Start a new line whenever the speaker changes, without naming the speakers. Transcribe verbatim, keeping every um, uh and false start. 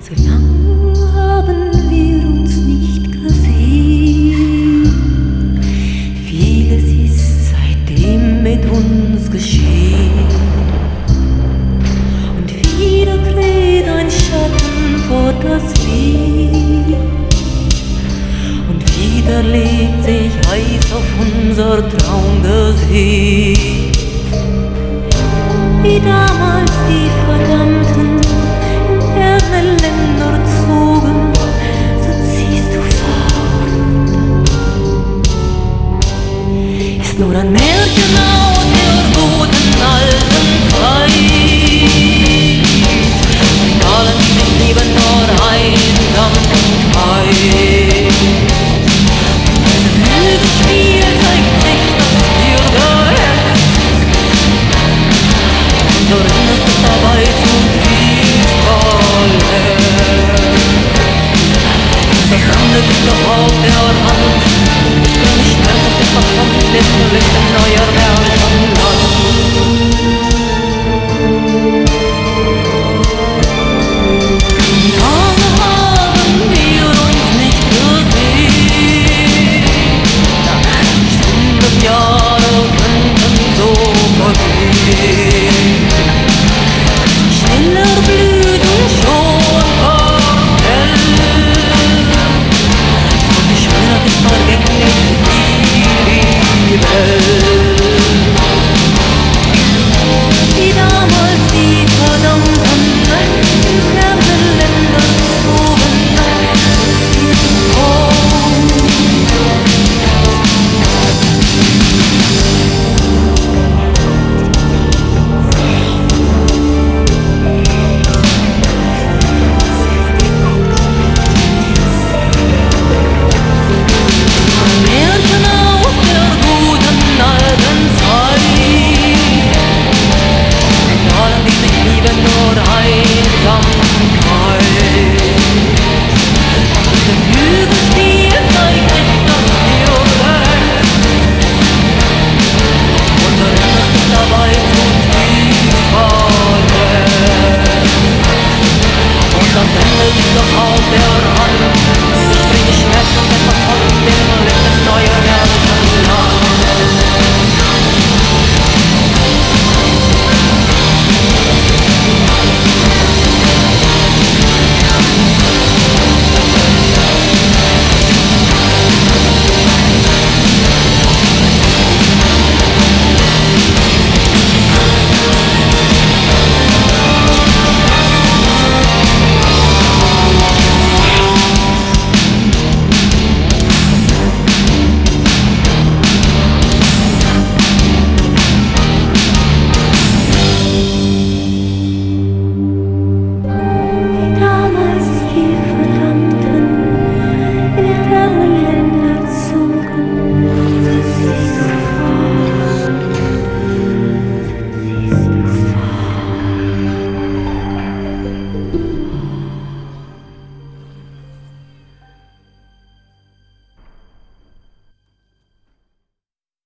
So lang haben wir uns nicht gesehen. Vieles ist seitdem mit uns geschehen. Und wieder dreht ein Schatten vor das Licht. Und wieder legt sich heiß auf unser Traumgesicht. Wie damals die Verdammten in ferne Länder zogen, so ziehst du fort. Ist nur ein Märchen aus der guten alten Zeit. Die allen sich lieben nur Einsamkeit. Diese Lügenspiel zeigt sich das Bürgerherz. Und so erinnerst du dabei zutiefst verletzt. Das Ende liegt doch auf der Hand. Ich bin nicht mehr so viel verkommen, lebt nur Licht im Neuen.